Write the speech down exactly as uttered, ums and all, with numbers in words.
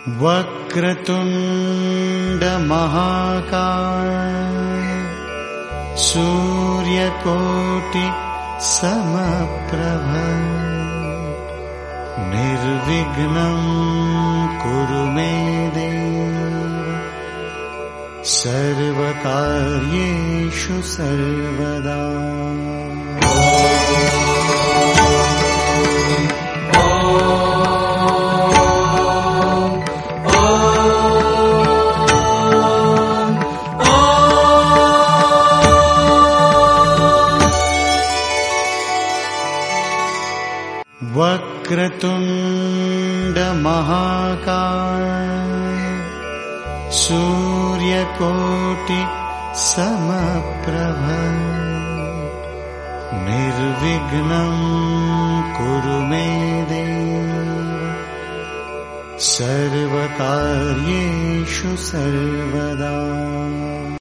वक्रतुण्ड महाकाय सूर्यकोटि समप्रभ निर्विघ्नं कुरु मे देव सर्वकार्येषु सर्वदा। वक्रतुण्ड महाकाय सूर्यकोटि समप्रभ निर्विघ्नं कुरु मे देव सर्वकार्येषु सर्वदा।